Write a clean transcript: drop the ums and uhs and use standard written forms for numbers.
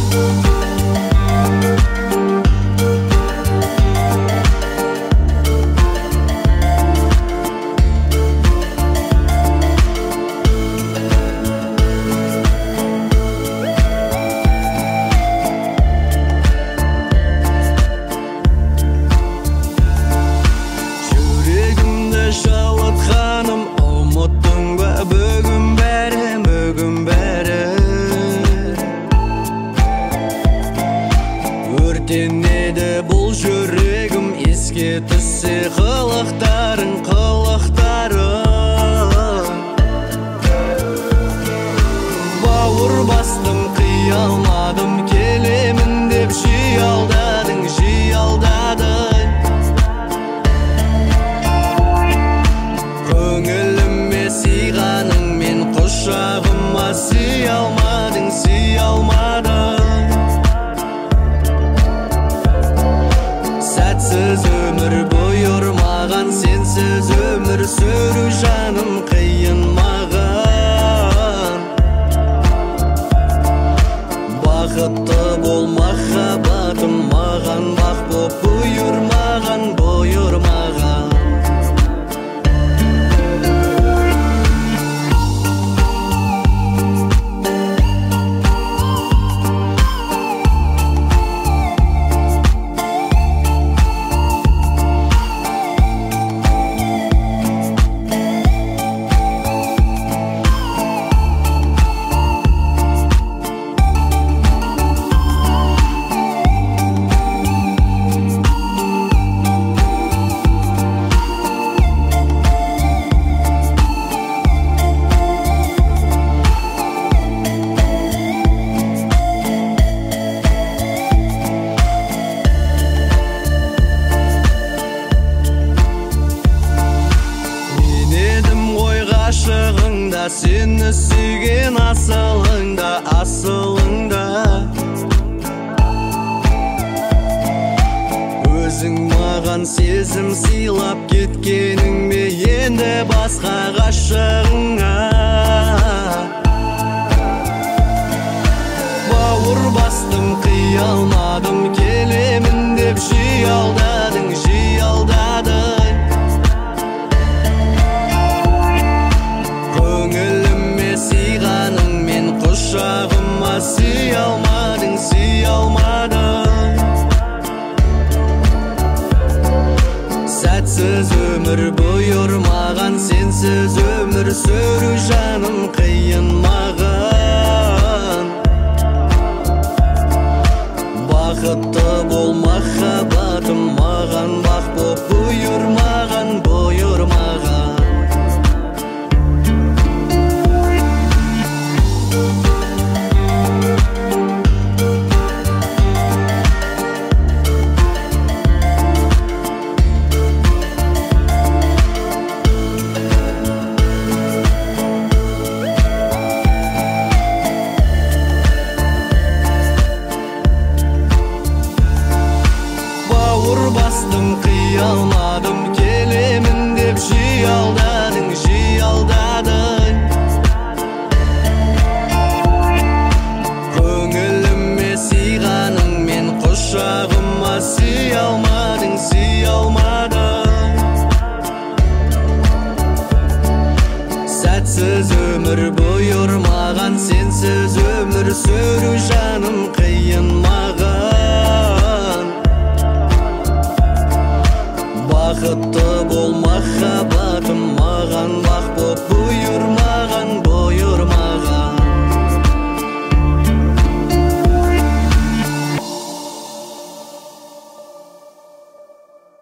Өртенеді бұл жүрегім, еске түссе қылықтарың. Бауыр бастым, қия алмадым, келемін деп жиялдадың. Көңіліме сыйғаның, мен құшағыма сый алмадың. Сәтсіз өмір бұйырмаған, сенсіз өмір сүру жаным қиын маған. Бақытты бол махаббатым, маған бақ боп бұйырмаған. Сені сүйген асылыңда. Өзің маған сезім сыйлап кеткенің бе, енді басқа ғашығыңа. Бауыр бастым, қия алмадым, келемін деп жиялдадың. Көңіліме сыйғаның, мен құшағыма сый алмадың. Сәтсіз өмір бұйырмаған, сенсіз өмір сүру жаным қиын маған. Бақытты бол махаббатым, маған бақ боп бұйырмаған. Бастым, қия алмадым, келемін деп жиялдадың. Көңіліме сыйғаның, мен құшағыма сый алмадың. Сәтсіз өмір бұйырмаған, сенсіз өмір сүру жаным қиын маған. Бақытты бол махаббатым, маған бақ боп бұйырмаған.